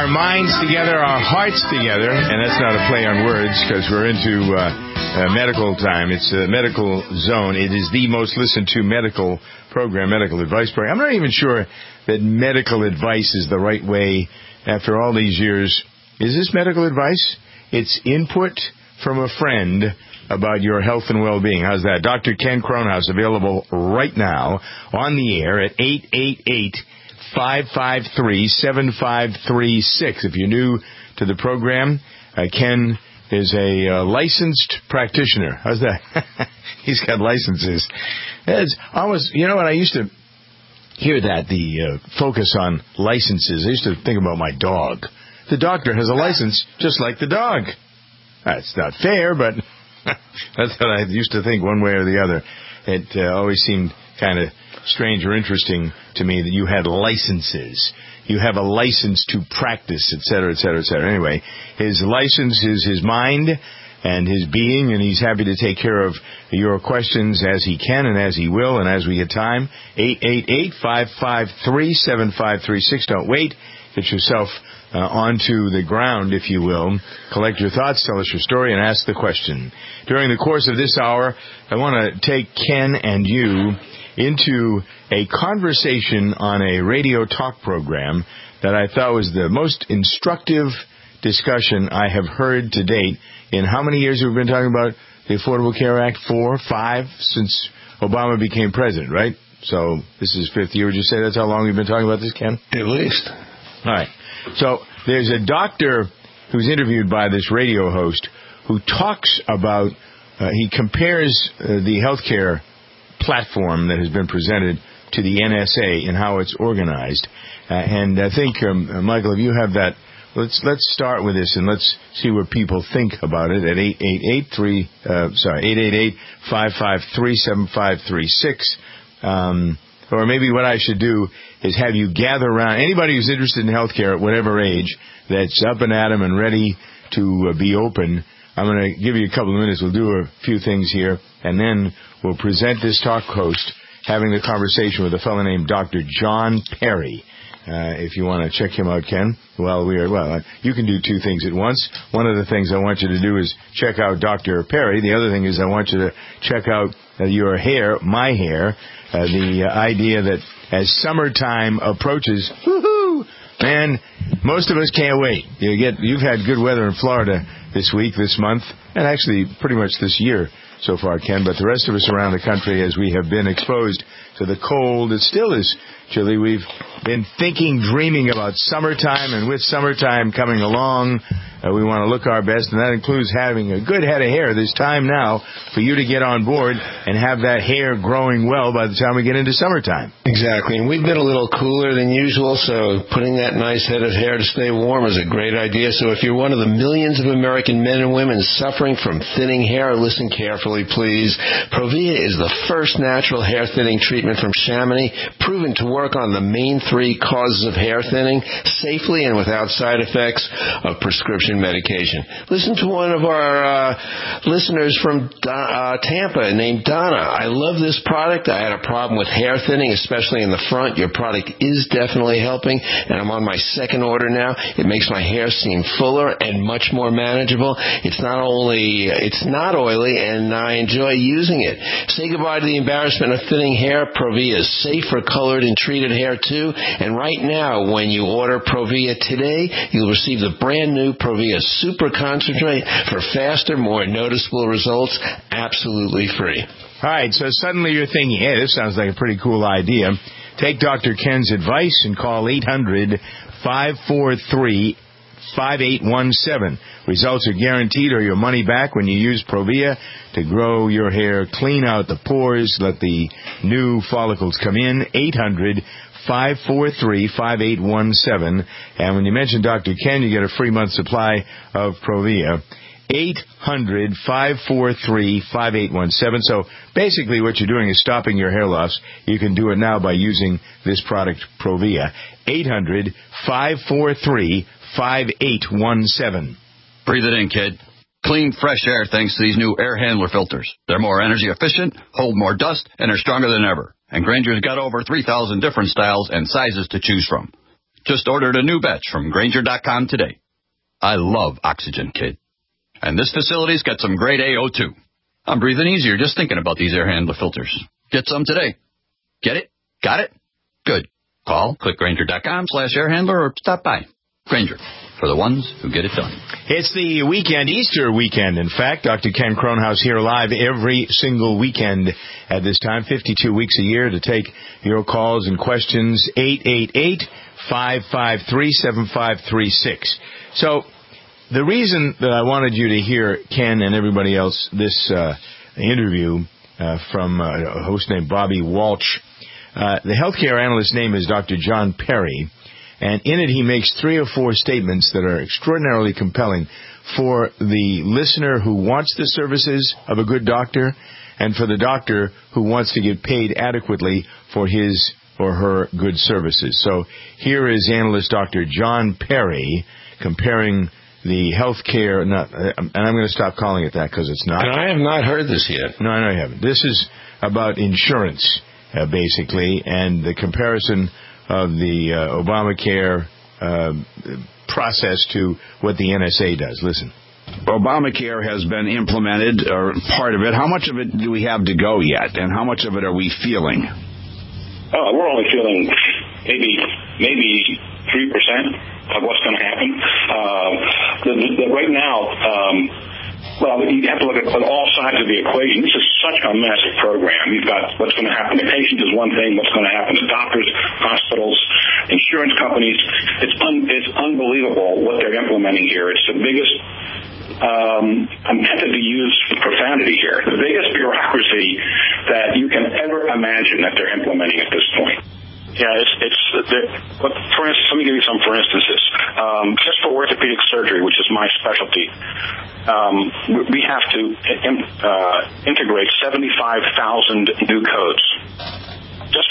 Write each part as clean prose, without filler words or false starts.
minds together, our hearts together, and that's not a play on words because we're into medical time. It's a medical zone. It is the most listened to medical program, medical advice program. I'm not even sure that medical advice is the right way after all these years. Is this medical advice? It's input from a friend about your health and well-being. How's that? Dr. Ken Kronhaus, available right now on the air at 888-553-7536. If you're new to the program, Ken is a licensed practitioner. How's that? He's got licenses. It's almost, you know what, I used to hear that, the focus on licenses. I used to think about my dog. The doctor has a license just like the dog. That's not fair, but that's what I used to think one way or the other. It always seemed kind of strange or interesting to me that you had licenses. You have a license to practice, et cetera, et cetera, et cetera. Anyway, his license is his mind and his being, and he's happy to take care of your questions as he can and as he will and as we get time. 888-553-7536. Don't wait. Get yourself onto the ground, if you will. Collect your thoughts, tell us your story, and ask the question. During the course of this hour, I want to take Ken and you into a conversation on a radio talk program that I thought was the most instructive discussion I have heard to date. In how many years have we been talking about the Affordable Care Act? 4, 5, since Obama became president, right? So this is 5th year. Would you say that's how long we've been talking about this, Ken? At least. All right. So there's a doctor who's interviewed by this radio host who talks about, he compares the healthcare platform that has been presented to the NSA and how it's organized. And I think, Michael, if you have that, let's start with this and let's see what people think about it at 888-553-7536. Or maybe what I should do is have you gather around anybody who's interested in healthcare at whatever age that's up and at 'em and ready to be open. I'm going to give you a couple of minutes. We'll do a few things here, and then we'll present this talk host having the conversation with a fellow named Dr. John Perry. If you want to check him out, Ken, you can do two things at once. One of the things I want you to do is check out Dr. Perry. The other thing is I want you to check out your hair, my hair, the idea that as summertime approaches, woohoo, man, most of us can't wait. You've had good weather in Florida this week, this month, and actually pretty much this year so far, Ken, but the rest of us around the country, as we have been exposed to the cold, it still is chilly. We've been dreaming about summertime, and with summertime coming along, we want to look our best, and that includes having a good head of hair. There's time now for you to get on board and have that hair growing well by the time we get into summertime. Exactly, and we've been a little cooler than usual, so putting that nice head of hair to stay warm is a great idea. So if you're one of the millions of American men and women suffering from thinning hair, listen carefully, please. Provia is the first natural hair thinning treatment from Chamonix, proven to work on the main 3 causes of hair thinning safely and without side effects of prescription medication. Listen to one of our listeners from Tampa named Donna. I love this product. I had a problem with hair thinning, especially in the front. Your product is definitely helping, and I'm on my 2nd order now. It makes my hair seem fuller and much more manageable. It's not oily, and I enjoy using it. Say goodbye to the embarrassment of thinning hair. Provia is safe for colored and treated hair, too. And right now, when you order Provia today, you'll receive the brand new Provia Super Concentrate for faster, more noticeable results, absolutely free. All right, so suddenly you're thinking, hey, this sounds like a pretty cool idea. Take Dr. Ken's advice and call 800-543-5817. Results are guaranteed or your money back when you use Provia to grow your hair, clean out the pores, let the new follicles come in. 800-543-5817. And when you mention Dr. Ken, you get a free month supply of Provia. 800-543-5817. So basically what you're doing is stopping your hair loss. You can do it now by using this product, Provia. 800-543-5817. Breathe it in, kid. Clean, fresh air thanks to these new air handler filters. They're more energy efficient, hold more dust, and are stronger than ever. And Granger's got over 3,000 different styles and sizes to choose from. Just ordered a new batch from Grainger.com today. I love Oxygen, kid. And this facility's got some great AO2. I'm breathing easier just thinking about these air handler filters. Get some today. Get it? Got it? Good. Call, click Grainger.com/airhandler or stop by. Grainger, for the ones who get it done. It's the weekend, Easter weekend. In fact, Dr. Ken Kronhaus here live every single weekend at this time, 52 weeks a year, to take your calls and questions, 888-553-7536. So the reason that I wanted you to hear Ken and everybody else this interview from a host named Bobby Walsh, the healthcare analyst's name is Dr. John Perry. And in it, he makes 3 or 4 statements that are extraordinarily compelling for the listener who wants the services of a good doctor and for the doctor who wants to get paid adequately for his or her good services. So here is analyst Dr. John Perry comparing the healthcare, and I'm going to stop calling it that because it's not. And I have not heard this yet. No, I know you haven't. This is about insurance, basically, and the comparison of the Obamacare process to what the NSA does. Listen. Obamacare has been implemented, or part of it. How much of it do we have to go yet, and how much of it are we feeling? We're only feeling maybe 3% of what's going to happen. Right now, you have to look at all sides of the equation. This is such a massive program. You've got what's going to happen to patients is one thing, what's going to happen to doctors, hospitals, insurance companies. It's unbelievable what they're implementing here. It's the biggest, I'm tempted to use profanity here, the biggest bureaucracy that you can ever imagine that they're implementing at this point. Yeah, for instance, let me give you some for instances. Just for orthopedic surgery, which is my specialty, we have to integrate 75,000 new codes. Just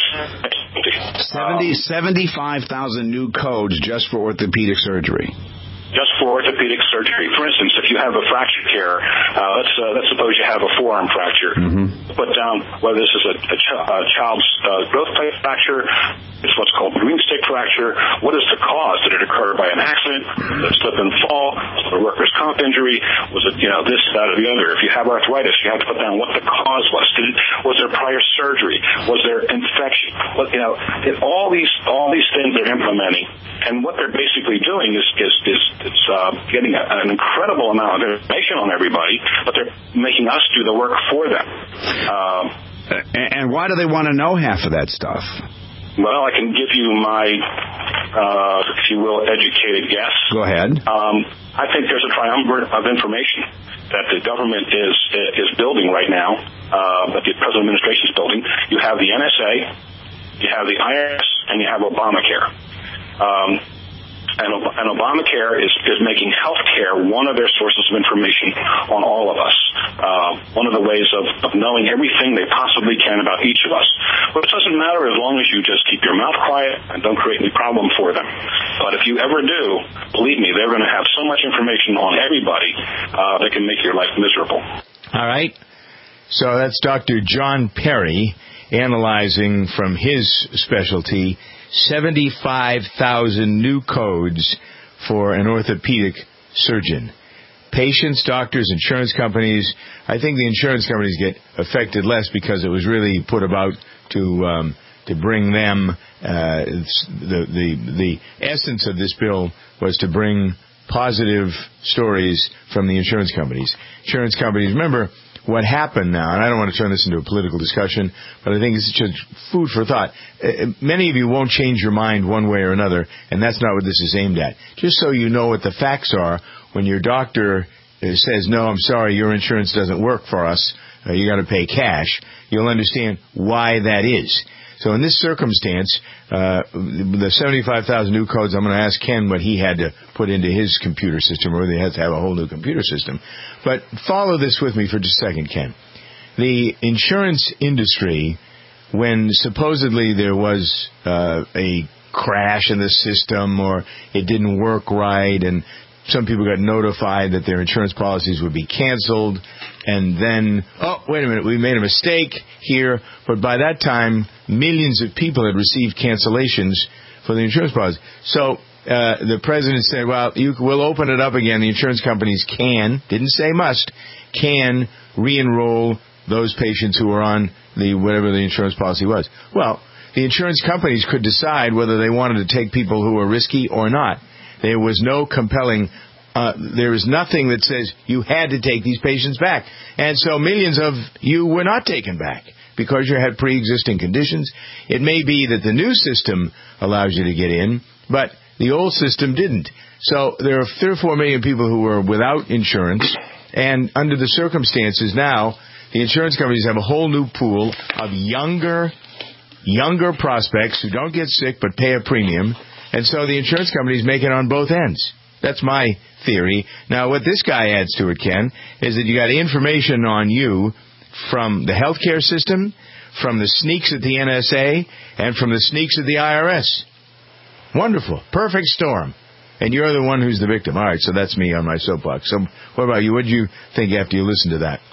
75,000 new codes just for orthopedic surgery. Just for orthopedic surgery. For instance, if you have a fracture care, let's suppose you have a forearm fracture. Mm-hmm. Put down whether this is a child's growth plate fracture, it's what's called green stick fracture. What is the cause? Did it occur by an accident? A slip and fall? A workers' comp injury? Was it this, that, or the other? If you have arthritis, you have to put down what the cause was. Was there prior surgery? Was there infection? All these things they're implementing, and what they're basically doing is getting an incredible amount of information on everybody, but they're making us do the work for them. And why do they want to know half of that stuff? Well, I can give you my, if you will, educated guess. Go ahead. I think there's a triumvirate of information that the government is building right now, that the present administration is building. You have the NSA, you have the IRS, and you have Obamacare. And Obamacare is making health care one of their sources of information on all of us. One of the ways of knowing everything they possibly can about each of us. But it doesn't matter as long as you just keep your mouth quiet and don't create any problem for them. But if you ever do, believe me, they're going to have so much information on everybody that can make your life miserable. All right. So that's Dr. John Perry analyzing from his specialty 75,000 new codes for an orthopedic surgeon. Patients, doctors, insurance companies. I think the insurance companies get affected less because it was really put about to bring them. The essence of this bill was to bring positive stories from the insurance companies. Insurance companies, remember what happened now, and I don't want to turn this into a political discussion, but I think it's just food for thought. Many of you won't change your mind one way or another, and that's not what this is aimed at. Just so you know what the facts are, when your doctor says, no, I'm sorry, your insurance doesn't work for us, you got to pay cash, you'll understand why that is. So in this circumstance, the 75,000 new codes, I'm going to ask Ken what he had to put into his computer system, or whether he has to have a whole new computer system. But follow this with me for just a second, Ken. The insurance industry, when supposedly there was a crash in the system or it didn't work right, and some people got notified that their insurance policies would be canceled, and then, oh, wait a minute, we made a mistake here. But by that time, millions of people had received cancellations for the insurance policy. So the president said, well, we'll open it up again. The insurance companies didn't say must, can re-enroll those patients who are on whatever the insurance policy was. Well, the insurance companies could decide whether they wanted to take people who were risky or not. There was no compelling, there is nothing that says you had to take these patients back. And so millions of you were not taken back because you had pre-existing conditions. It may be that the new system allows you to get in, but the old system didn't. So there are 3 or 4 million people who were without insurance, and under the circumstances now, the insurance companies have a whole new pool of younger prospects who don't get sick but pay a premium, and so the insurance companies make it on both ends. That's my theory. Now, what this guy adds to it, Ken, is that you got information on you from the healthcare system, from the sneaks at the NSA, and from the sneaks at the IRS. Wonderful. Perfect storm. And you're the one who's the victim. All right, so that's me on my soapbox. So what about you? What did you think after you listened to that?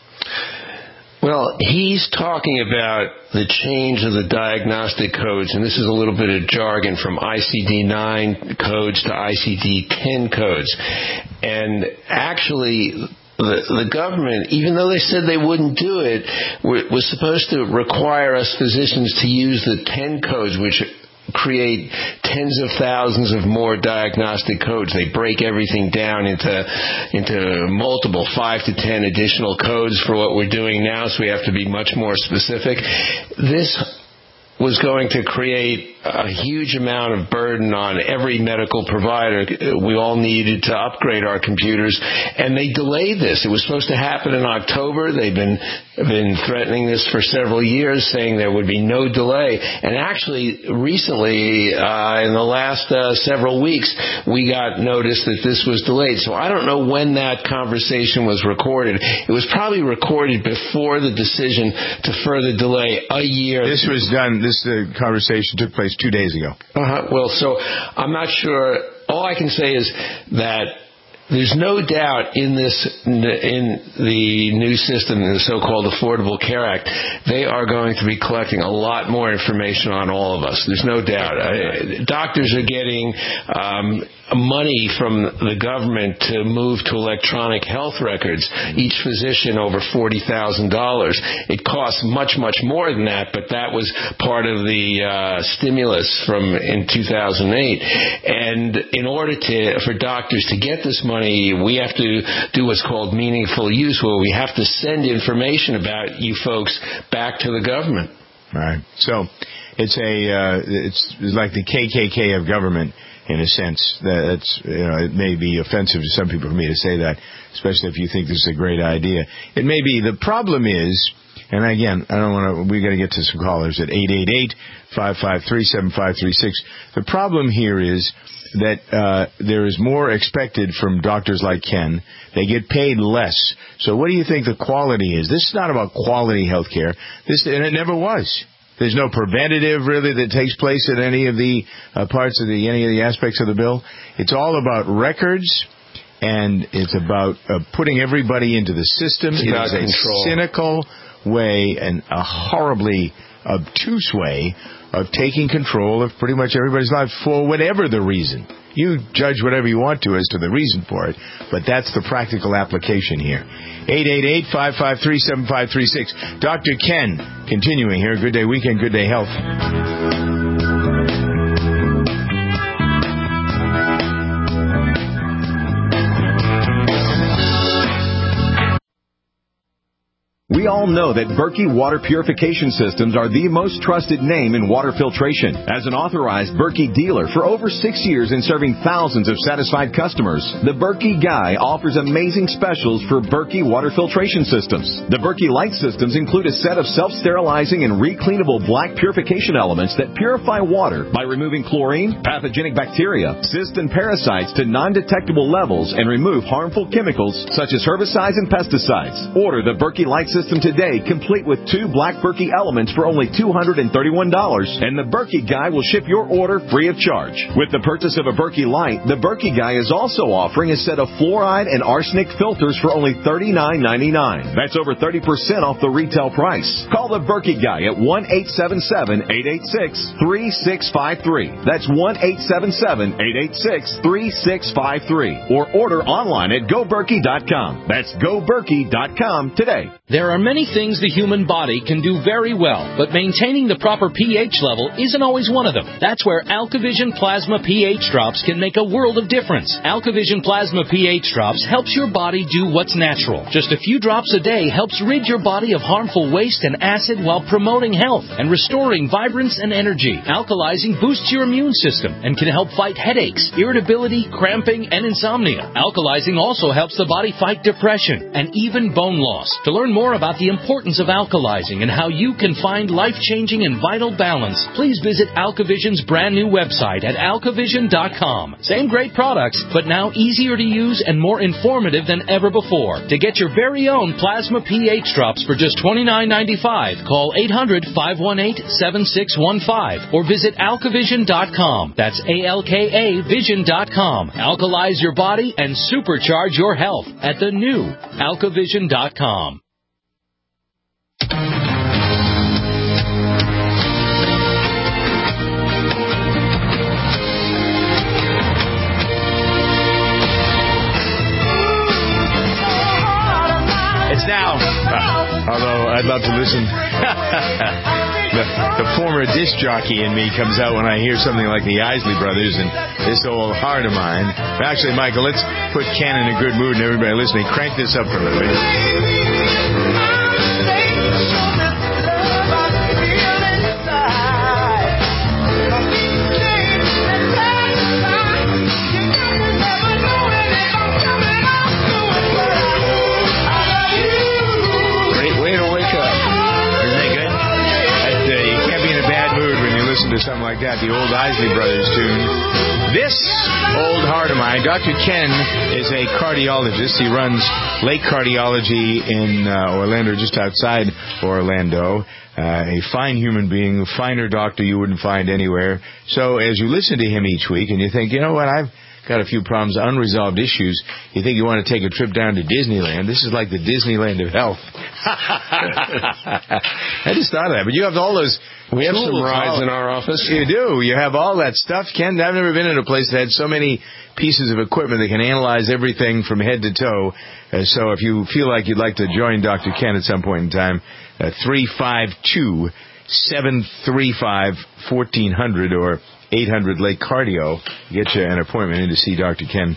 Well, he's talking about the change of the diagnostic codes, and this is a little bit of jargon from ICD-9 codes to ICD-10 codes. And actually, the government, even though they said they wouldn't do it, was supposed to require us physicians to use the 10 codes, which create tens of thousands of more diagnostic codes. They break everything down into multiple 5 to 10 additional codes for what we're doing now, so we have to be much more specific. This was going to create a huge amount of burden on every medical provider. We all needed to upgrade our computers, and they delayed this. It was supposed to happen in October. They've been threatening this for several years, saying there would be no delay. And actually, recently, in the last several weeks, we got notice that this was delayed. So I don't know when that conversation was recorded. It was probably recorded before the decision to further delay a year. This was done. This conversation took place 2 days ago. Well, so I'm not sure. All I can say is that there's no doubt in the new system, the so-called Affordable Care Act, they are going to be collecting a lot more information on all of us. There's no doubt. Doctors are getting money from the government to move to electronic health records. Each physician over $40,000. It costs much, much more than that, but that was part of the stimulus in 2008. And in order for doctors to get this money, we have to do what's called meaningful use, where we have to send information about you folks back to the government. Right. So it's like the KKK of government, in a sense. It may be offensive to some people for me to say that, especially if you think this is a great idea. It may be. The problem is, and again, we got to get to some callers at 888-553-7536. The problem here is that there is more expected from doctors like Ken. They get paid less. So what do you think the quality is? This is not about quality health care. And it never was. There's no preventative, really, that takes place at any of the parts of any of the aspects of the bill. It's all about records, and it's about putting everybody into the system. It's about control. A cynical way and a horribly obtuse way of taking control of pretty much everybody's life for whatever the reason. You judge whatever you want to as to the reason for it, but that's the practical application here. 888-553-7536. Dr. Ken, continuing here. Good Day Weekend, Good Day Health. We all know that Berkey Water Purification Systems are the most trusted name in water filtration. As an authorized Berkey dealer for over 6 years and serving thousands of satisfied customers, the Berkey Guy offers amazing specials for Berkey Water Filtration Systems. The Berkey Light Systems include a set of self-sterilizing and recleanable black purification elements that purify water by removing chlorine, pathogenic bacteria, cysts, and parasites to non-detectable levels and remove harmful chemicals such as herbicides and pesticides. Order the Berkey Light Systems system today, complete with 2 Black Berkey elements for only $231, and the Berkey Guy will ship your order free of charge. With the purchase of a Berkey Light, the Berkey Guy is also offering a set of fluoride and arsenic filters for only $39.99. That's over 30% off the retail price. Call the Berkey Guy at 1-877-886-3653. That's 1-877-886-3653. Or order online at GoBerkey.com. That's GoBerkey.com today. There are many things the human body can do very well, but maintaining the proper pH level isn't always one of them. That's where AlkaVision Plasma pH Drops can make a world of difference. AlkaVision Plasma pH Drops helps your body do what's natural. Just a few drops a day helps rid your body of harmful waste and acid while promoting health and restoring vibrance and energy. Alkalizing boosts your immune system and can help fight headaches, irritability, cramping, and insomnia. Alkalizing also helps the body fight depression and even bone loss. To learn more about the importance of alkalizing and how you can find life-changing and vital balance, please visit AlkaVision's brand new website at alkavision.com. Same great products, but now easier to use and more informative than ever before. To get your very own Plasma pH Drops for just $29.95, call 800-518-7615 or visit alkavision.com. That's ALKA Vision.com. Alkalize your body and supercharge your health at the new alkavision.com. It's now, although I'd love to listen. The former disc jockey in me comes out when I hear something like the Isley Brothers and this old heart of mine. Actually, Michael, let's put Ken in a good mood and everybody listening. Crank this up for a little bit. To something like that, the old Isley Brothers tune. This old heart of mine, Dr. Ken is a cardiologist. He runs Lake Cardiology in Orlando, just outside Orlando. A fine human being, a finer doctor you wouldn't find anywhere. So as you listen to him each week and you think, you know what, I've got a few problems, unresolved issues, you think you want to take a trip down to Disneyland. This is like the Disneyland of health. I just thought of that. But you have all those... We have some rides in our office. You do. You have all that stuff, Ken. I've never been in a place that had so many pieces of equipment that can analyze everything from head to toe. So if you feel like you'd like to join Dr. Ken at some point in time, 352-735-1400 or 800 Lake Cardio. Get you an appointment in to see Dr. Ken.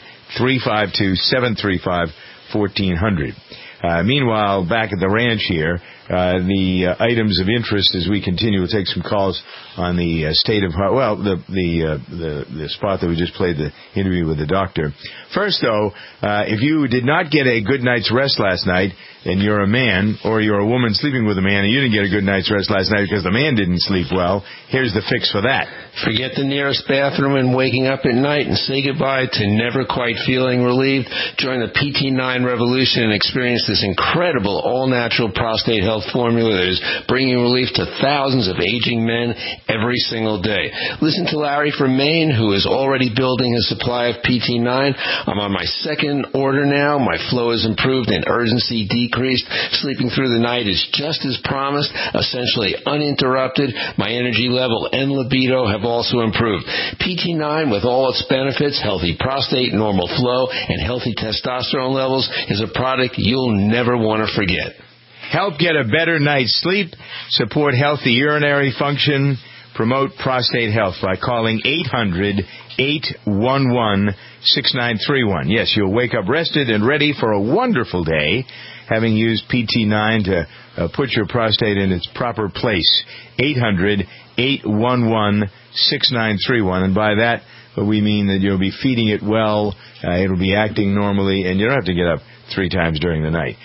352-735-1400. Meanwhile, back at the ranch here, the items of interest as we continue, we'll take some calls on the state of, well, the spot that we just played, the interview with the doctor. First, though, if you did not get a good night's rest last night, and you're a man, or you're a woman sleeping with a man, and you didn't get a good night's rest last night because the man didn't sleep well, here's the fix for that. Forget the nearest bathroom and waking up at night and say goodbye to never quite feeling relieved. Join the PT9 revolution and experience this incredible all-natural prostate health formula that is bringing relief to thousands of aging men every single day. Listen to Larry from Maine, who is already building a supply of PT9. I'm on my second order now. My flow has improved and urgency decreased. Sleeping through the night is just as promised, essentially uninterrupted. My energy level and libido have also improved. PT9, with all its benefits, healthy prostate, normal flow, and healthy testosterone levels, is a product you'll never want to forget. Help get a better night's sleep, support healthy urinary function, promote prostate health by calling 800-811-6931. Yes, you'll wake up rested and ready for a wonderful day, having used PT9 to put your prostate in its proper place. 800-811-6931. And by that, we mean that you'll be feeding it well, it'll be acting normally, and you don't have to get up 3 times during the night.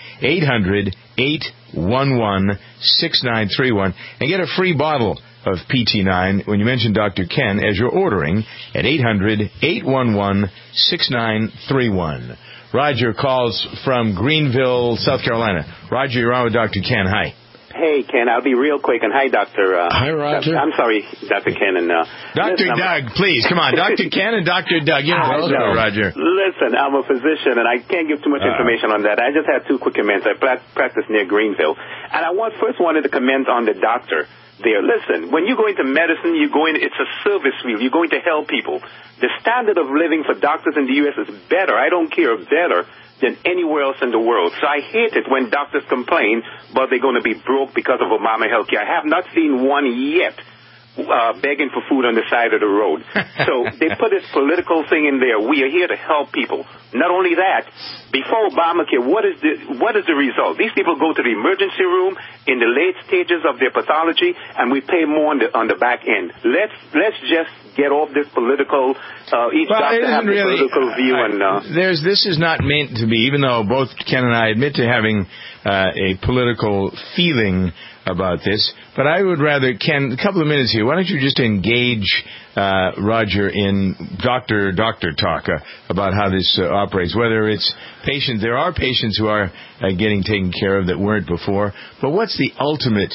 800-811-6931. And get a free bottle of PT9 when you mention Dr. Ken as you're ordering at 800-811-6931. Roger calls from Greenville, South Carolina. Roger, you're on with Dr. Ken. Hi. Hey, Ken, I'll be real quick. And hi, Dr. Hi, Roger. I'm sorry, Dr. Ken. And Dr. Doug, please, come on. Dr. Ken and Dr. Doug. You know, Roger. Listen, I'm a physician, and I can't give too much information on that. I just have 2 quick comments. I practice near Greenville. And I wanted to comment on the doctor there. Listen, when you go into medicine, it's a service field. You're going to help people. The standard of living for doctors in the U.S. is better. I don't care, better than anywhere else in the world. So I hate it when doctors complain, but they're going to be broke because of Obamacare. I have not seen one yet begging for food on the side of the road. So they put this political thing in there. We are here to help people. Not only that, before Obamacare, what is the result? These people go to the emergency room in the late stages of their pathology, and we pay more on the back end. Let's just get off this political. Each doctor has a political view, this is not meant to be. Even though both Ken and I admit to having a political feeling about this, but I would rather, Ken, a couple of minutes here. Why don't you just engage Roger in doctor talk about how this operates? Whether it's patients, there are patients who are getting taken care of that weren't before. But what's the ultimate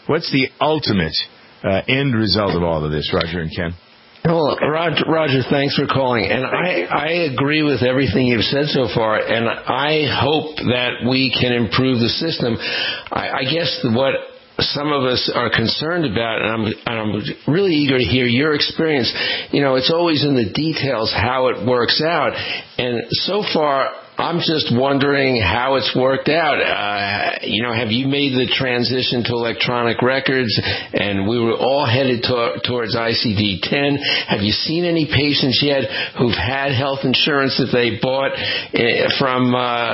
end result of all of this, Roger and Ken? Well, Roger, thanks for calling. And I agree with everything you've said so far, and I hope that we can improve the system. I guess what some of us are concerned about, and I'm really eager to hear your experience. It's always in the details how it works out. And so far, I'm just wondering how it's worked out. Have you made the transition to electronic records? And we were all headed towards ICD-10. Have you seen any patients yet who've had health insurance that they bought from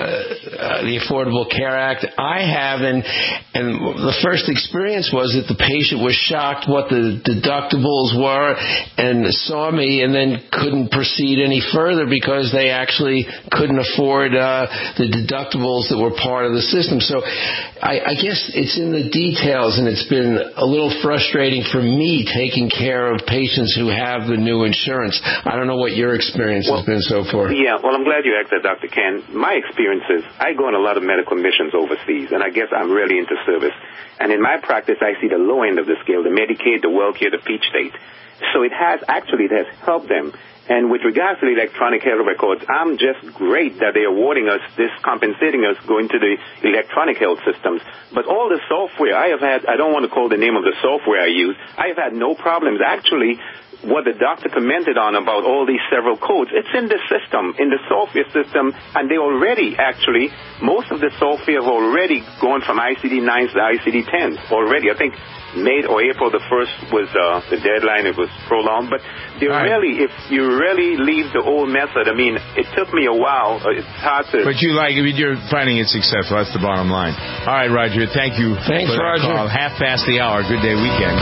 the Affordable Care Act? I have, and the first experience was that the patient was shocked what the deductibles were and saw me and then couldn't proceed any further because they actually couldn't afford the deductibles that were part of the system. So I guess it's in the details, and it's been a little frustrating for me taking care of patients who have the new insurance. I don't know what your experience has been so far. Yeah, well, I'm glad you asked that, Dr. Ken. My experience is I go on a lot of medical missions overseas, and I guess I'm really into service. And in my practice, I see the low end of the scale, the Medicaid, the WellCare, the Peach State. So it has helped them. And with regards to the electronic health records, I'm just great that they're awarding us this, compensating us going to the electronic health systems. But all the software I don't want to call the name of the software I use, I've had no problems. Actually, what the doctor commented on about all these several codes, it's in the system, in the software system, and they already most of the software have already gone from ICD-9s to ICD-10s already. I think May or April the 1st was the deadline. It was prolonged. But if you really leave the old method, it took me a while. It's hard to... But you're finding it successful. That's the bottom line. All right, Roger. Thank you. Thanks, for Roger. Call. hour. Good day weekend.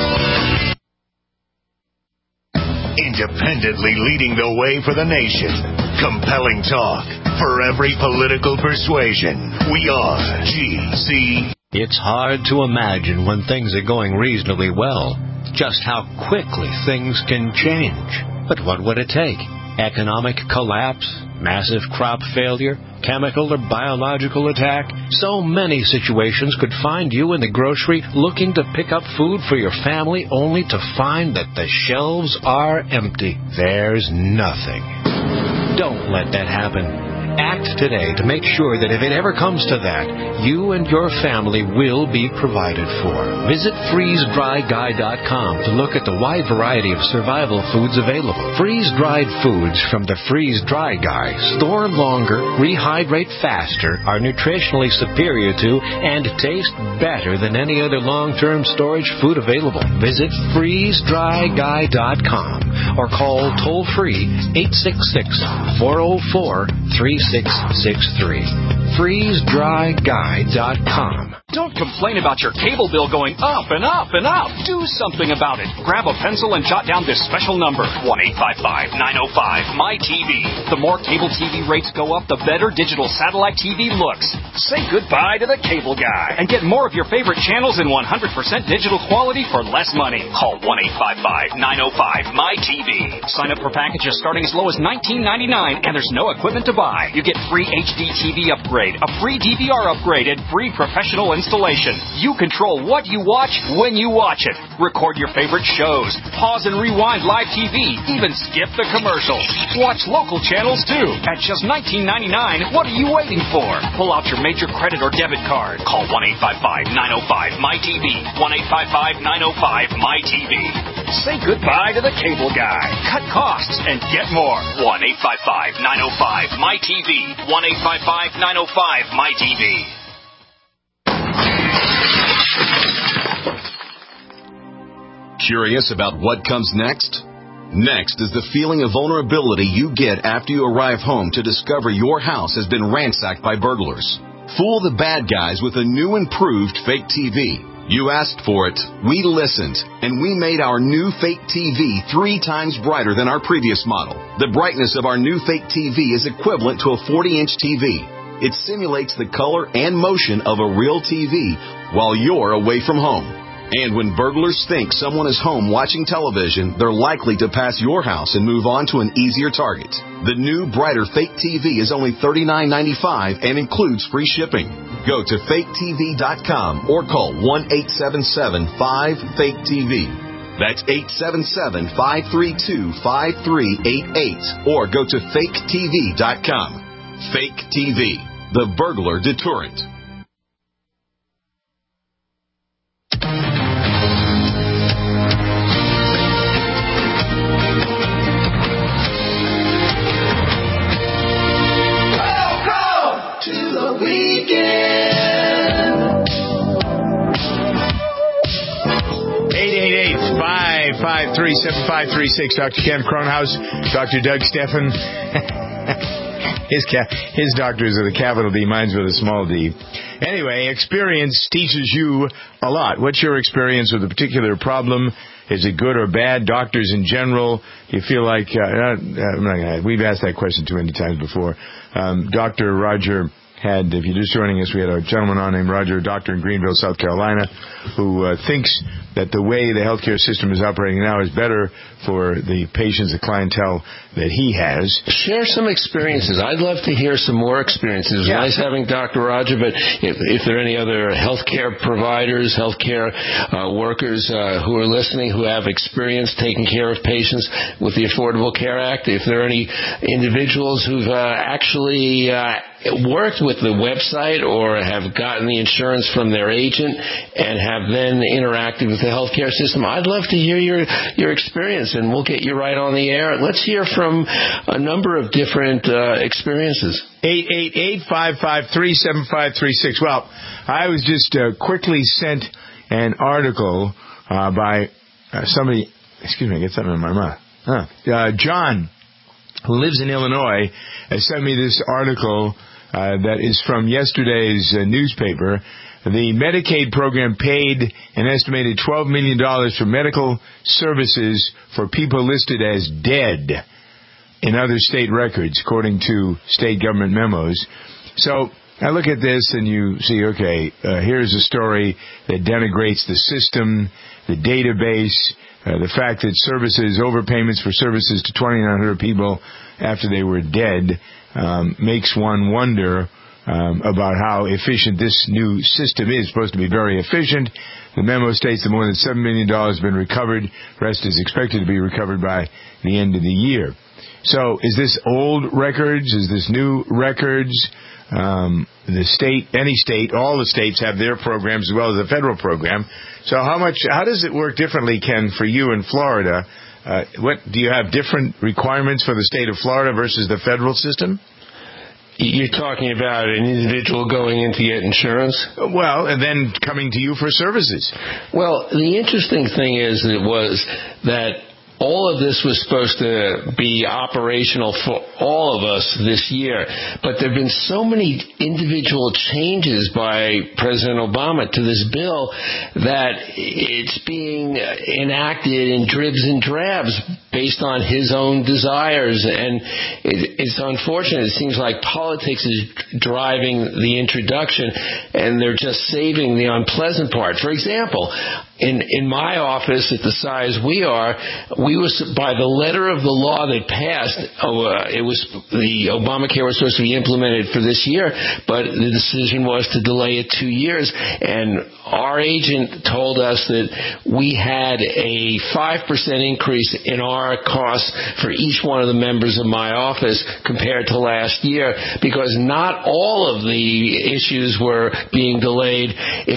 Independently leading the way for the nation. Compelling talk for every political persuasion. We are GC. It's hard to imagine when things are going reasonably well just how quickly things can change. But what would it take? Economic collapse? Massive crop failure? Chemical or biological attack? So many situations could find you in the grocery looking to pick up food for your family only to find that the shelves are empty. There's nothing. Don't let that happen. Act today to make sure that if it ever comes to that, you and your family will be provided for. Visit freezedryguy.com to look at the wide variety of survival foods available. Freeze-dried foods from the Freeze Dry Guy store longer, rehydrate faster, are nutritionally superior to, and taste better than any other long-term storage food available. Visit freezedryguy.com or call toll-free 866-404-3663. FreezeDryGuy.com. Don't complain about your cable bill going up and up and up. Do something about it. Grab a pencil and jot down this special number, 1-855-905-MY-TV. The more cable TV rates go up, the better digital satellite TV looks. Say goodbye to the cable guy and get more of your favorite channels in 100% digital quality for less money. Call 1-855-905-MY-TV. Sign up for packages starting as low as $19.99, and there's no equipment to buy. you get free HD TV upgrade, a free DVR upgrade, and free professional installation. You control what you watch when you watch it. Record your favorite shows, pause and rewind live TV, even skip the commercials. Watch local channels too. At just $19.99, what are you waiting for? Pull out your major credit or debit card. Call 1-855-905-MyTV. 1-855-905-MyTV. Say goodbye to the cable guy. Cut costs and get more. 1-855-905-MyTV. 1-855-905-MyTV. Curious about what comes next? Next is the feeling of vulnerability you get after you arrive home to discover your house has been ransacked by burglars. Fool the bad guys with a new improved fake TV. You asked for it, we listened, and we made our new fake TV 3 times brighter than our previous model. The brightness of our new fake TV is equivalent to a 40-inch TV. It simulates the color and motion of a real TV while you're away from home. And when burglars think someone is home watching television, they're likely to pass your house and move on to an easier target. The new, brighter fake TV is only $39.95 and includes free shipping. Go to faketv.com or call 1-877-5-FAKE-TV. That's 877-532-5388. Or go to faketv.com. Fake TV, the burglar deterrent. Weekend. 888-553-7536. Dr. Ken Cronhaus, Dr. Doug Steffen. His doctors are the capital D, mine's with a small d. Anyway, experience teaches you a lot. What's your experience with a particular problem? Is it good or bad? Doctors in general, do you feel like... we've asked that question too many times before. Dr. Roger had, if you're just joining us, we had a gentleman on named Roger, a doctor in Greenville, South Carolina, who thinks that the way the healthcare system is operating now is better for the patients, the clientele that he has. Share some experiences. I'd love to hear some more experiences. It was nice having Dr. Roger, but if there are any other healthcare providers, healthcare workers who are listening who have experience taking care of patients with the Affordable Care Act, if there are any individuals who've actually worked with the website or have gotten the insurance from their agent and have then interacted with the healthcare system, I'd love to hear your experience, and we'll get you right on the air. Let's hear from a number of different experiences. 888-553-7536. Well, I was just quickly sent an article by somebody, excuse me, I get something in my mouth. John, who lives in Illinois, sent me this article that is from yesterday's newspaper. The Medicaid program paid an estimated $12 million for medical services for people listed as dead in other state records, according to state government memos. So I look at this and you see, okay, here's a story that denigrates the system, the database, the fact that services, overpayments for services to 2,900 people after they were dead, makes one wonder about how efficient this new system is. It's supposed to be very efficient. The memo states that more than $7 million has been recovered. The rest is expected to be recovered by the end of the year. So is this old records? Is this new records? The state, any state, all the states have their programs as well as the federal program. So how does it work differently, Ken, for you in Florida? What do you have different requirements for the state of Florida versus the federal system? You're talking about an individual going in to get insurance? Well, and then coming to you for services. Well, the interesting thing is that all of this was supposed to be operational for all of us this year, but there have been so many individual changes by President Obama to this bill that it's being enacted in dribs and drabs based on his own desires. And it's unfortunate. It seems like politics is driving the introduction, and they're just saving the unpleasant part. For example, in my office, at the size we are, we was, by the letter of the law that passed, the Obamacare was supposed to be implemented for this year, but the decision was to delay it 2 years. And our agent told us that we had a 5% increase in our costs for each one of the members of my office compared to last year, because not all of the issues were being delayed.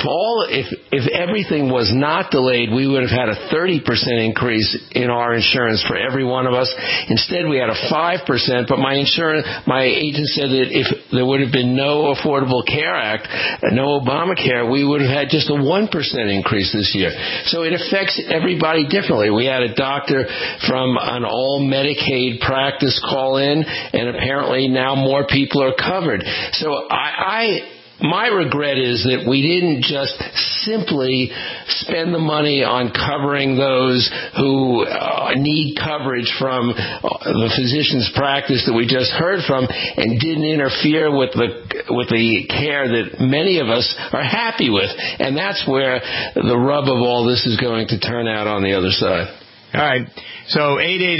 If everything was not delayed, we would have had a 30% increase in our insurance for every one of us. Instead, we had a 5%, but my agent said that if there would have been no Affordable Care Act, no Obamacare, we would have had just a 1% increase this year. So it affects everybody differently. We had a doctor from an all-Medicaid practice call in, and apparently now more people are covered. So my regret is that we didn't just simply spend the money on covering those who need coverage from the physician's practice that we just heard from, and didn't interfere with the care that many of us are happy with. And that's where the rub of all this is going to turn out on the other side. All right. So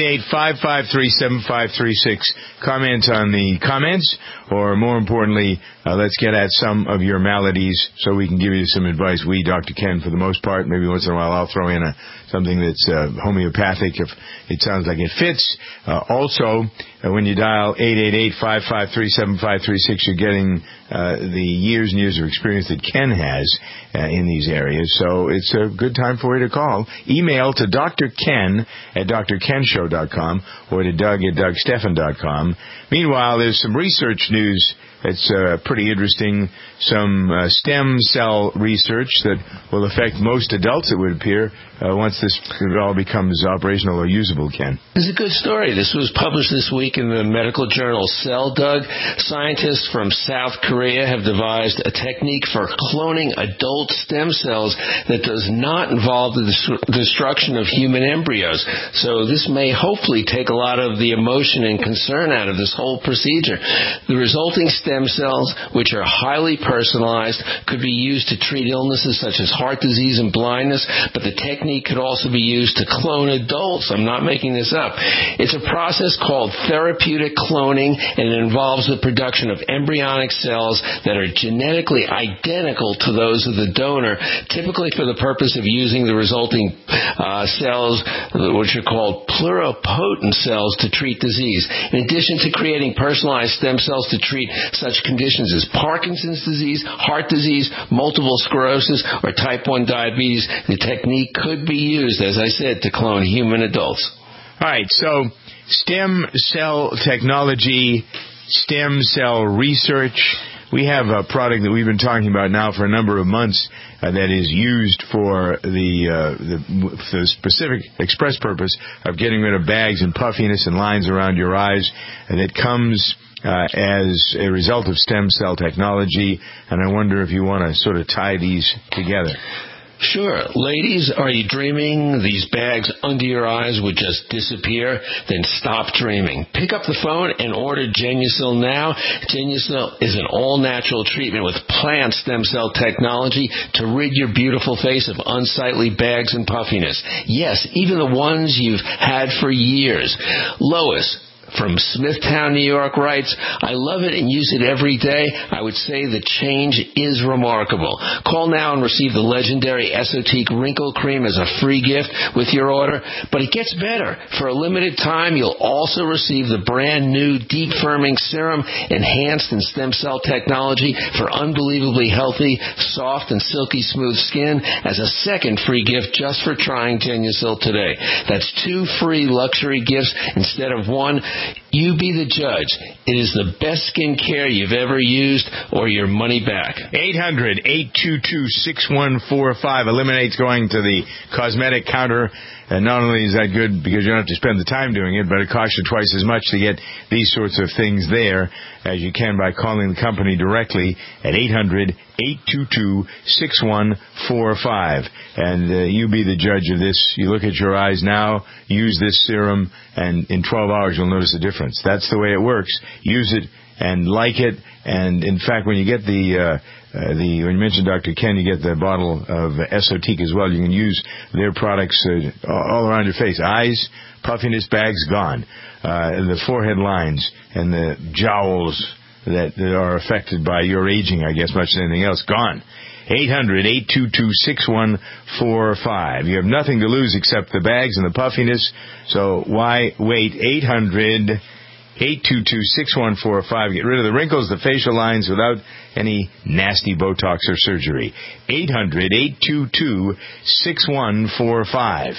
888-553-7536. Comments on the comments, or more importantly, let's get at some of your maladies so we can give you some advice. We, Dr. Ken, for the most part, maybe once in a while I'll throw in something that's homeopathic if it sounds like it fits. Also, when you dial 888-553-7536, you're getting the years and years of experience that Ken has in these areas. So it's a good time for you to call. Email to Dr. Ken at drkenshow.com or to Doug at dougstephan.com. Meanwhile, there's some research news that's pretty interesting. Some stem cell research that will affect most adults, it would appear, once this all becomes operational or usable, Ken. This is a good story. This was published this week in the medical journal Cell, Doug. Scientists from South Korea have devised a technique for cloning adult stem cells that does not involve the destruction of human embryos. So this may hopefully take a lot of the emotion and concern out of this whole procedure. The resulting stem cells, which are highly personalized, could be used to treat illnesses such as heart disease and blindness, but the technique could also be used to clone adults. I'm not making this up. It's a process called therapeutic cloning, and it involves the production of embryonic cells that are genetically identical to those of the donor, typically for the purpose of using the resulting cells, which are called pluripotent cells, to treat disease. In addition to creating personalized stem cells to treat such conditions as Parkinson's disease, heart disease, multiple sclerosis, or type 1 diabetes, the technique could be used, as I said, to clone human adults. All right, so stem cell technology, stem cell research. We have a product that we've been talking about now for a number of months that is used for the specific express purpose of getting rid of bags and puffiness and lines around your eyes, and it comes as a result of stem cell technology. And I wonder if you want to sort of tie these together. Sure. Ladies, are you dreaming these bags under your eyes would just disappear? Then stop dreaming. Pick up the phone and order Genucel now. Genucel is an all-natural treatment with plant stem cell technology to rid your beautiful face of unsightly bags and puffiness. Yes, even the ones you've had for years. Lois from Smithtown, New York writes, I love it and use it every day. I would say the change is remarkable. Call now and receive the legendary Esotique Wrinkle Cream as a free gift with your order. But it gets better. For a limited time, you'll also receive the brand new Deep Firming Serum enhanced in stem cell technology for unbelievably healthy, soft, and silky smooth skin as a second free gift just for trying Genucel today. That's 2 free luxury gifts instead of 1. You be the judge. It is the best skincare you've ever used, or your money back. 800-822-6145 eliminates going to the cosmetic counter. And not only is that good because you don't have to spend the time doing it, but it costs you twice as much to get these sorts of things there as you can by calling the company directly at 800-822-6145. And you be the judge of this. You look at your eyes now, use this serum, and in 12 hours you'll notice a difference. That's the way it works. Use it and like it. And in fact, when you get when you mentioned Dr. Ken, you get the bottle of Esotique as well. You can use their products all around your face. Eyes, puffiness, bags, gone. The forehead lines and the jowls that are affected by your aging, I guess, much as anything else, gone. 800-822-6145. You have nothing to lose except the bags and the puffiness, so why wait? 800-822-6145. Get rid of the wrinkles, the facial lines without any nasty Botox or surgery. 800-822-6145.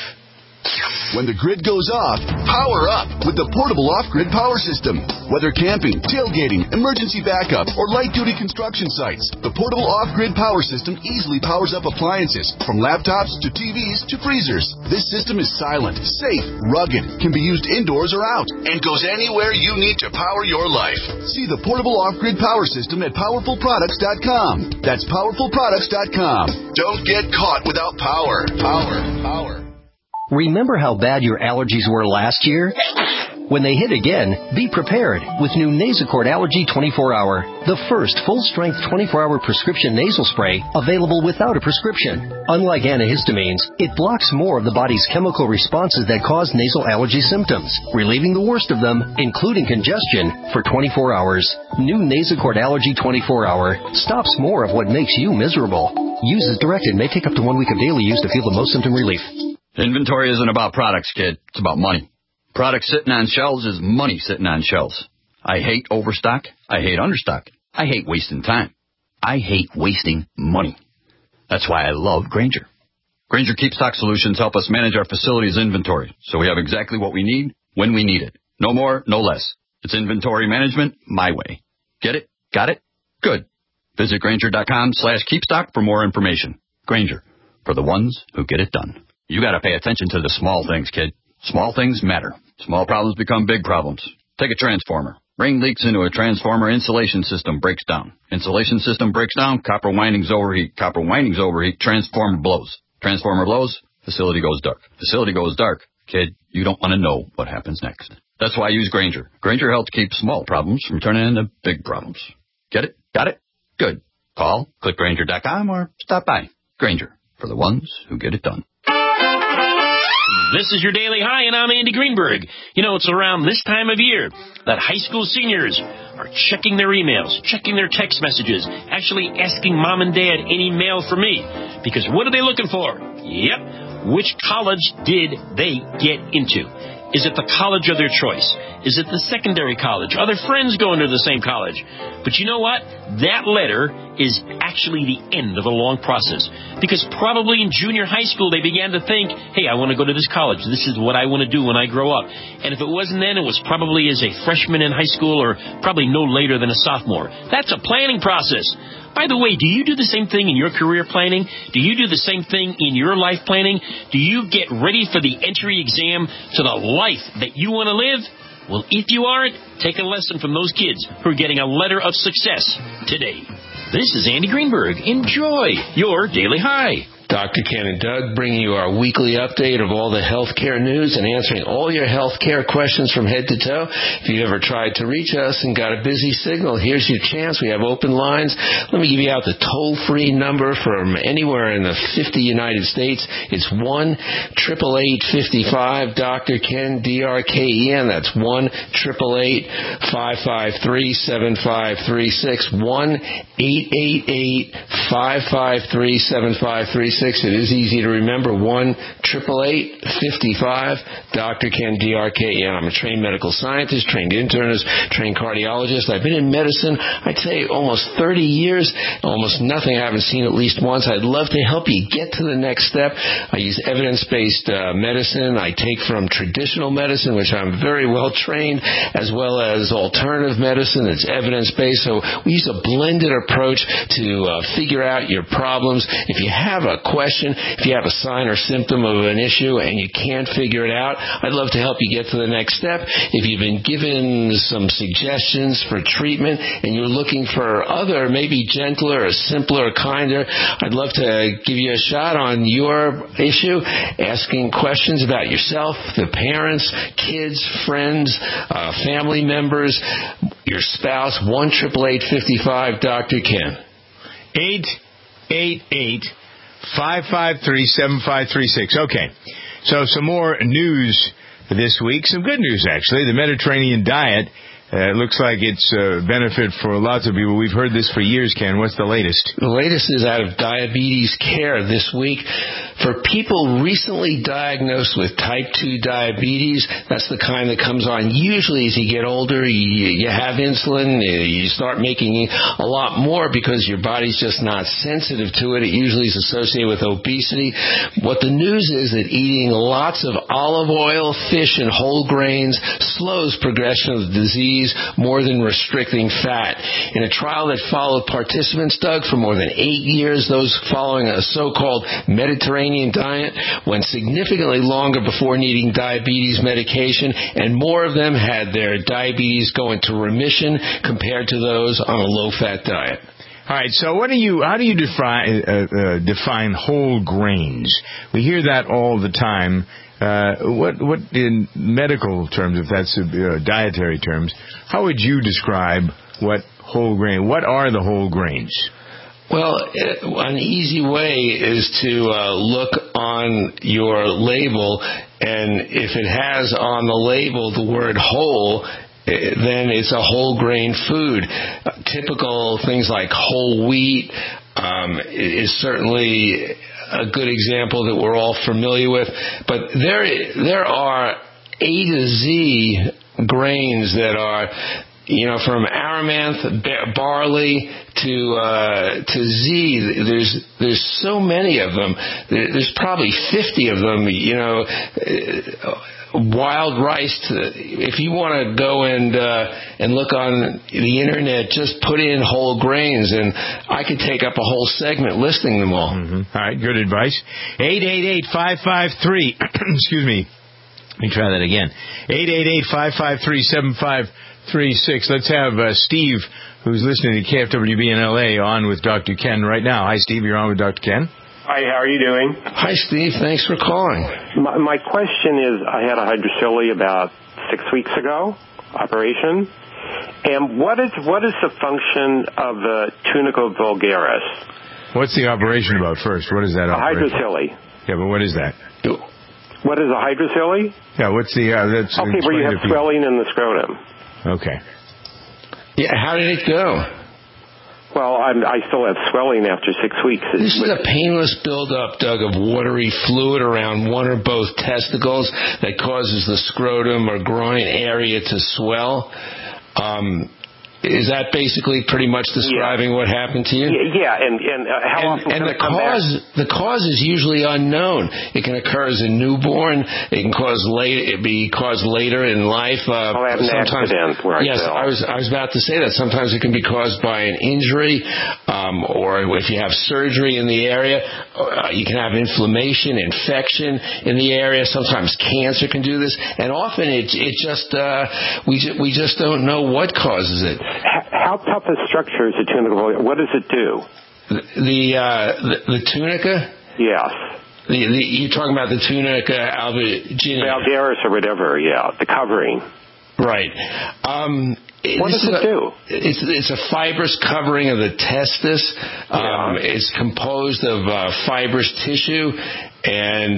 When the grid goes off, power up with the portable off-grid power system. Whether camping, tailgating, emergency backup, or light-duty construction sites, the portable off-grid power system easily powers up appliances, from laptops to TVs to freezers. This system is silent, safe, rugged, can be used indoors or out, and goes anywhere you need to power your life. See the portable off-grid power system at PowerfulProducts.com. That's PowerfulProducts.com. Don't get caught without power. Power. Remember how bad your allergies were last year? When they hit again, be prepared with new Nasacort Allergy 24-Hour, the first full-strength 24-hour prescription nasal spray available without a prescription. Unlike antihistamines, it blocks more of the body's chemical responses that cause nasal allergy symptoms, relieving the worst of them, including congestion, for 24 hours. New Nasacort Allergy 24-Hour stops more of what makes you miserable. Use as directed. May take up to 1 week of daily use to feel the most symptom relief. Inventory isn't about products, kid. It's about money. Products sitting on shelves is money sitting on shelves. I hate overstock. I hate understock. I hate wasting time. I hate wasting money. That's why I love Grainger. Grainger KeepStock Solutions help us manage our facility's inventory, so we have exactly what we need when we need it. No more, no less. It's inventory management my way. Get it? Got it? Good. Visit Grainger.com/keepstock for more information. Grainger, for the ones who get it done. You got to pay attention to the small things, kid. Small things matter. Small problems become big problems. Take a transformer. Rain leaks into a transformer, insulation system breaks down. Insulation system breaks down, copper windings overheat. Copper windings overheat, transformer blows. Transformer blows, facility goes dark. Facility goes dark, kid, you don't want to know what happens next. That's why I use Grainger. Grainger helps keep small problems from turning into big problems. Get it? Got it? Good. Call, click Grainger.com, or stop by. Grainger, for the ones who get it done. This is your Daily High, and I'm Andy Greenberg. You know, it's around this time of year that high school seniors are checking their emails, checking their text messages, actually asking mom and dad any mail for me. Because what are they looking for? Yep, which college did they get into? Is it the college of their choice? Is it the secondary college? Are their friends going to the same college? But you know what? That letter is actually the end of a long process. Because probably in junior high school they began to think, hey, I want to go to this college. This is what I want to do when I grow up. And if it wasn't then, it was probably as a freshman in high school or probably no later than a sophomore. That's a planning process. By the way, do you do the same thing in your career planning? Do you do the same thing in your life planning? Do you get ready for the entry exam to the life that you want to live? Well, if you aren't, take a lesson from those kids who are getting a letter of success today. This is Andy Greenberg. Enjoy your Daily High. Dr. Ken and Doug bringing you our weekly update of all the healthcare news and answering all your healthcare questions from head to toe. If you've ever tried to reach us and got a busy signal, here's your chance. We have open lines. Let me give you out the toll-free number from anywhere in the 50 United States. It's 1-888-55 Dr. Ken, D-R-K-E-N. That's 1-888-553-7536. 1-888-553-7536. It is easy to remember. 1-888-55 Dr. Ken, D-R-K-E-N. I'm a trained medical scientist, trained internist, trained cardiologist. I've been in medicine, I'd say, almost 30 years. Almost nothing I haven't seen at least once. I'd love to help you get to the next step. I use evidence-based medicine. I take from traditional medicine, which I'm very well trained, as well as alternative medicine that's evidence-based. So we use a blended approach to figure out your problems. If you have a question, if you have a sign or symptom of an issue and you can't figure it out, I'd love to help you get to the next step. If you've been given some suggestions for treatment and you're looking for other, maybe gentler or simpler or kinder, I'd love to give you a shot on your issue, asking questions about yourself, the parents, kids, friends, family members, your spouse. 1-888-55 Ken. 888-553-7536. Okay, so some more news this week. Some good news, actually. The Mediterranean diet looks like it's a benefit for lots of people. We've heard this for years, Ken. What's the latest? The latest is out of Diabetes Care this week. For people recently diagnosed with type 2 diabetes, that's the kind that comes on usually as you get older. You have insulin, you start making a lot more because your body's just not sensitive to it. It usually is associated with obesity. What the news is that eating lots of olive oil, fish, and whole grains slows progression of the disease more than restricting fat. In a trial that followed participants, Doug, for more than 8 years, those following a so-called Mediterranean diet went significantly longer before needing diabetes medication, and more of them had their diabetes go into remission compared to those on a low-fat diet. All right, so how do you define whole grains? We hear that all the time. What in medical terms, if that's dietary terms, how would you describe what whole grain? What are the whole grains? Well, an easy way is to look on your label, and if it has on the label the word whole, then it's a whole grain food. Typical things like whole wheat is certainly a good example that we're all familiar with. But there are A to Z grains that are, from amaranth, barley to Z. There's so many of them. There's probably 50 of them. Wild rice. If you want to go and look on the internet, just put in whole grains, and I could take up a whole segment listing them all. Mm-hmm. All right, good advice. 888-553. Excuse me. Let me try that again. 888-553-7536. Let's have Steve, who's listening to KFWB in L.A., on with Dr. Ken right now. Hi, Steve. You're on with Dr. Ken. Hi, how are you doing? Hi, Steve. Thanks for calling. My question is, I had a hydrocele about 6 weeks ago, operation, and what is the function of the tunica vulgaris? What's the operation about first? What is that operation? A hydrocele. Yeah, but what is that? What is a hydrocele? Yeah, what's the... that's okay, where you have swelling in the scrotum. Okay. Yeah, how did it go? Well, I still have swelling after 6 weeks. This is a painless buildup, Doug, of watery fluid around one or both testicles that causes the scrotum or groin area to swell. Is that basically pretty much describing what happened to you? Yeah, and how often can it come back? The cause is usually unknown. It can occur as a newborn. It can be caused later in life. I had an accident where I fell. I was about to say that. Sometimes it can be caused by an injury, or if you have surgery in the area, you can have inflammation, infection in the area. Sometimes cancer can do this, and often it just we just don't know what causes it. How tough a structure is the tunica? What does it do? The tunica? Yes. You're talking about the tunica albuginea. Vulgaris or whatever, yeah. The covering. Right. What does it do? It's a fibrous covering of the testis. It's composed of fibrous tissue, and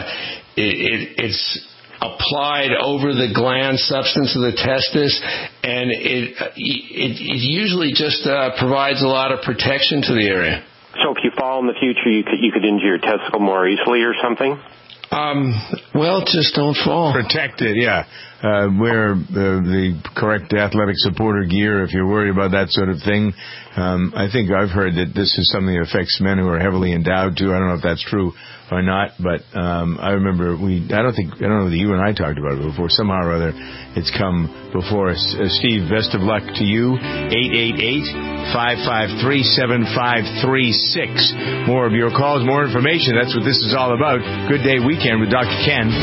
it's applied over the gland substance of the testis, and it usually just provides a lot of protection to the area. So if you fall in the future, you could injure your testicle more easily or something? Well, just don't fall. Protect it, yeah. wear the correct athletic supporter gear if you're worried about that sort of thing. I think I've heard that this is something that affects men who are heavily endowed too. I don't know if that's true or not, but I remember I don't know that you and I talked about it before. Somehow or other, it's come before us. Steve, best of luck to you. 888-553-7536. More of your calls, more information. That's what this is all about. Good Day Weekend with Dr. Ken.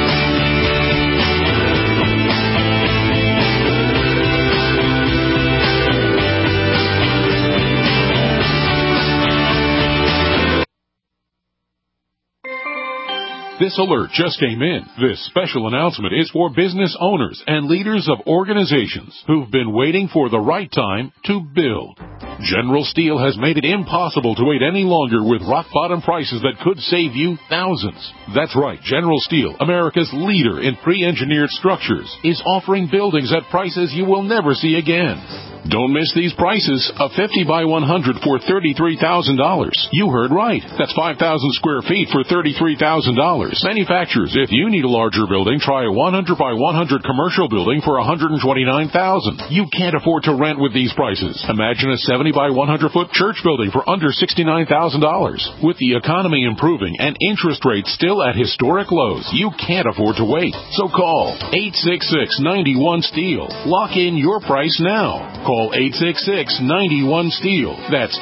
This alert just came in. This special announcement is for business owners and leaders of organizations who've been waiting for the right time to build. General Steel has made it impossible to wait any longer with rock-bottom prices that could save you thousands. That's right, General Steel, America's leader in pre-engineered structures, is offering buildings at prices you will never see again. Don't miss these prices. A 50 by 100 for $33,000. You heard right. That's 5,000 square feet for $33,000. Manufacturers, if you need a larger building, try a 100 by 100 commercial building for $129,000. You can't afford to rent with these prices. Imagine a 70 by 100 foot church building for under $69,000. With the economy improving and interest rates still at historic lows, you can't afford to wait. So call 866-91-STEEL. Lock in your price now. Call 866-91-STEEL. That's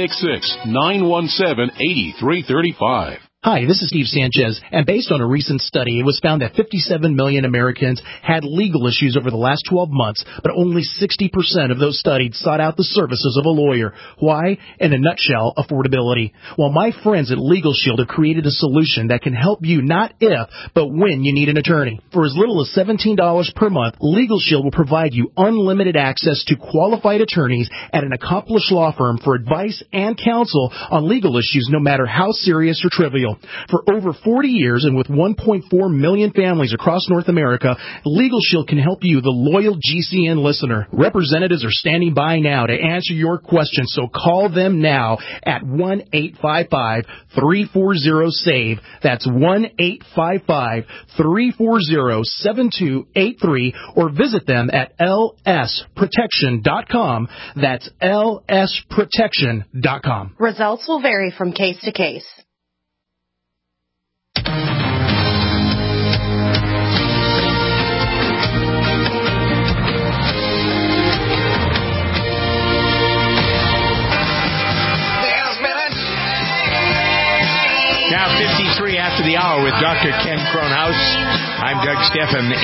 866-917-8335. Hi, this is Steve Sanchez, and based on a recent study, it was found that 57 million Americans had legal issues over the last 12 months, but only 60% of those studied sought out the services of a lawyer. Why? In a nutshell, affordability. Well, my friends at Legal Shield have created a solution that can help you not if, but when you need an attorney. For as little as $17 per month, Legal Shield will provide you unlimited access to qualified attorneys at an accomplished law firm for advice and counsel on legal issues, no matter how serious or trivial. For over 40 years and with 1.4 million families across North America, Legal Shield can help you, the loyal GCN listener. Representatives are standing by now to answer your questions, so call them now at 1-855-340-SAVE. That's 1-855-340-7283, or visit them at lsprotection.com. That's lsprotection.com. Results will vary from case to case. Now 53 after the hour with Dr. Ken Cronhaus. I'm Doug Stephan,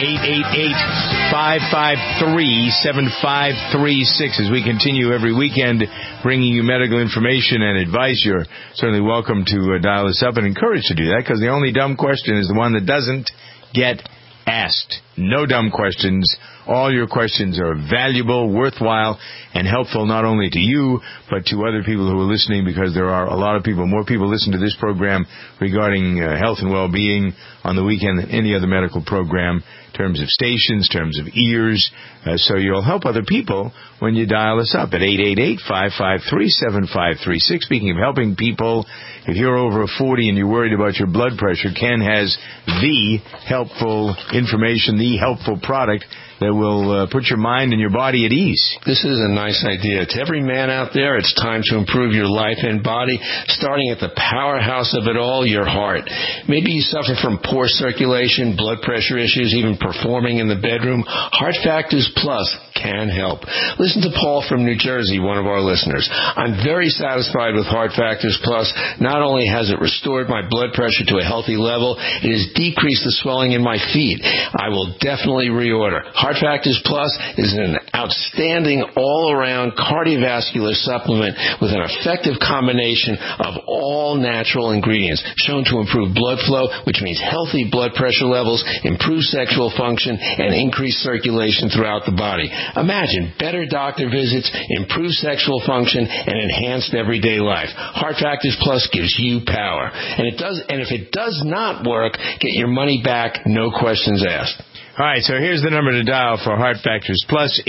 888-553-7536. As we continue every weekend bringing you medical information and advice, you're certainly welcome to dial us up and encouraged to do that, because the only dumb question is the one that doesn't get asked. No dumb questions. All your questions are valuable, worthwhile, and helpful not only to you, but to other people who are listening, because there are a lot of people, more people listen to this program regarding health and well-being on the weekend than any other medical program, in terms of stations, terms of ears. So you'll help other people when you dial us up at 888-553-7536. Speaking of helping people, if you're over 40 and you're worried about your blood pressure, Ken has the helpful information, the helpful product that will put your mind and your body at ease. This is a nice idea. To every man out there, it's time to improve your life and body, starting at the powerhouse of it all, your heart. Maybe you suffer from poor circulation, blood pressure issues, even performing in the bedroom. Heart Factors Plus can help. Listen to Paul from New Jersey, one of our listeners. I'm very satisfied with Heart Factors Plus. Not only has it restored my blood pressure to a healthy level, it has decreased the swelling in my feet. I will definitely reorder. Heart Factors Plus is an outstanding all-around cardiovascular supplement with an effective combination of all natural ingredients, shown to improve blood flow, which means healthy blood pressure levels, improve sexual function, and increase circulation throughout the body. Imagine better doctor visits, improved sexual function, and enhanced everyday life. Heart Factors Plus gives you power. And if it does not work, get your money back, no questions asked. All right, so here's the number to dial for Heart Factors Plus,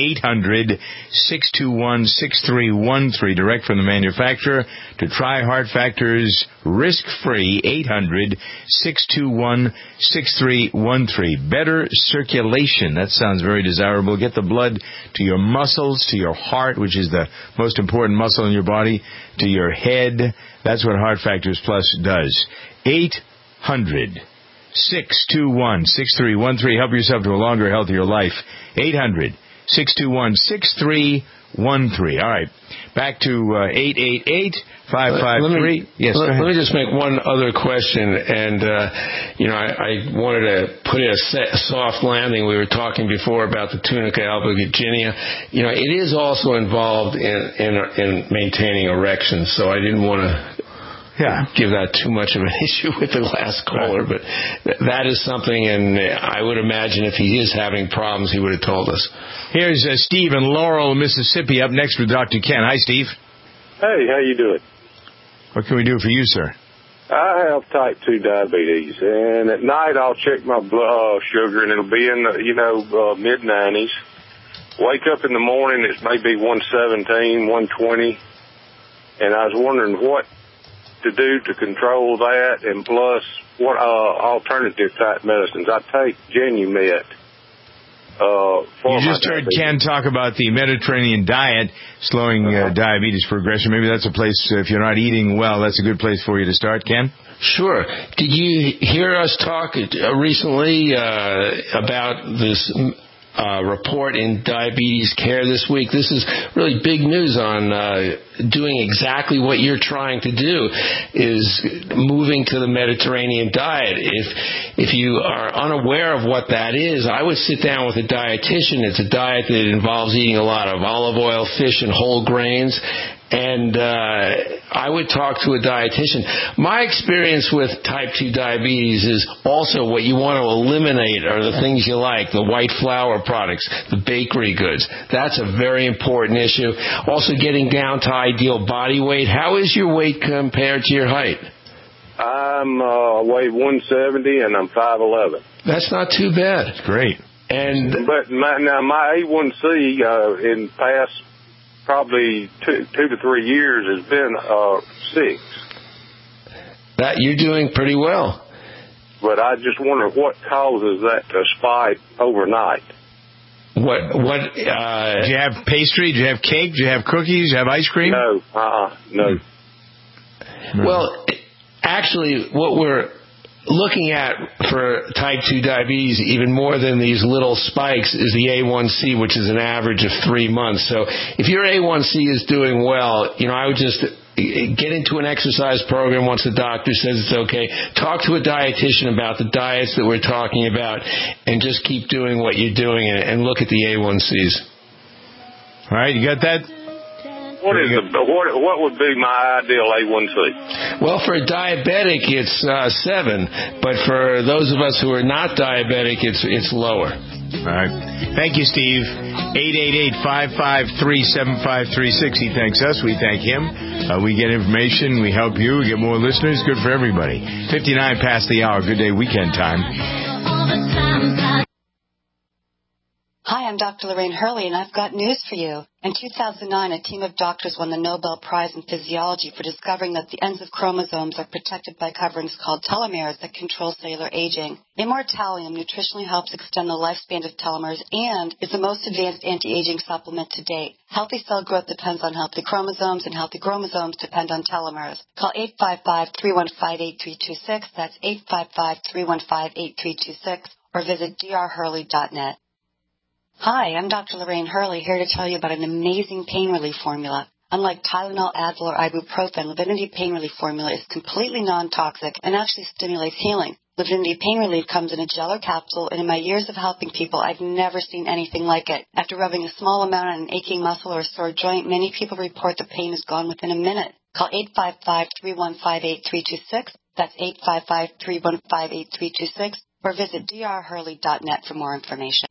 800-621-6313, direct from the manufacturer. To try Heart Factors risk-free, 800-621-6313. Better circulation. That sounds very desirable. Get the blood to your muscles, to your heart, which is the most important muscle in your body, to your head. That's what Heart Factors Plus does. 800-621-6313. Help yourself to a longer, healthier life. 800-621-6313. All right. Back to 888-553. Yes, go ahead. Let me just make one other question. And, I wanted to put in a soft landing. We were talking before about the tunica albuginea. It is also involved in maintaining erections, so I didn't want to give that too much of an issue with the last caller, but that is something, and I would imagine if he is having problems, he would have told us. Here's Steve in Laurel, Mississippi, up next with Dr. Ken. Hi, Steve. Hey, how you doing? What can we do for you, sir? I have type 2 diabetes, and at night I'll check my blood sugar, and it'll be in the mid-90s. Wake up in the morning, it's maybe 117, 120, and I was wondering what to do to control that, and plus what alternative type medicines. I take Genumet. You just heard Ken talk about the Mediterranean diet slowing diabetes progression. Maybe that's a place, if you're not eating well, that's a good place for you to start, Ken? Sure. Did you hear us talk recently about this report in Diabetes Care this week? This is really big news on doing exactly what you're trying to do, is moving to the Mediterranean diet. If you are unaware of what that is, I would sit down with a dietitian. It's a diet that involves eating a lot of olive oil, fish, and whole grains. And I would talk to a dietitian. My experience with type 2 diabetes is also what you want to eliminate are the things you like, the white flour products, the bakery goods. That's a very important issue. Also getting down to ideal body weight. How is your weight compared to your height? I'm weigh 170 and I'm 5'11". That's not too bad. Great. But my A1C in past probably 2 to 3 years has been 6. That you're doing pretty well. But I just wonder what causes that to spike overnight. What? Do you have pastry? Do you have cake? Do you have cookies? Do you have ice cream? No. No. Well, actually, what we're looking at for type 2 diabetes, even more than these little spikes, is the A1C, which is an average of 3 months. So if your A1C is doing well, I would just get into an exercise program once the doctor says it's okay. Talk to a dietitian about the diets that we're talking about, and just keep doing what you're doing and look at the A1Cs. All right, you got that? What would be my ideal A1C? Well, for a diabetic, it's 7, but for those of us who are not diabetic, it's lower. All right. Thank you, Steve. 888-553-7536. He thanks us. We thank him. We get information. We help you. We get more listeners. Good for everybody. 59 past the hour. Good day weekend time. Hi, I'm Dr. Lorraine Hurley, and I've got news for you. In 2009, a team of doctors won the Nobel Prize in Physiology for discovering that the ends of chromosomes are protected by coverings called telomeres that control cellular aging. Immortalium nutritionally helps extend the lifespan of telomeres and is the most advanced anti-aging supplement to date. Healthy cell growth depends on healthy chromosomes, and healthy chromosomes depend on telomeres. Call 855-315-8326. That's 855-315-8326. Or visit drhurley.net. Hi, I'm Dr. Lorraine Hurley, here to tell you about an amazing pain relief formula. Unlike Tylenol, Advil, or ibuprofen, Livinity Pain Relief Formula is completely non-toxic and actually stimulates healing. Livinity Pain Relief comes in a gel or capsule, and in my years of helping people, I've never seen anything like it. After rubbing a small amount on an aching muscle or a sore joint, many people report the pain is gone within a minute. Call 855-315-8326. That's 855-315-8326. Or visit drhurley.net for more information.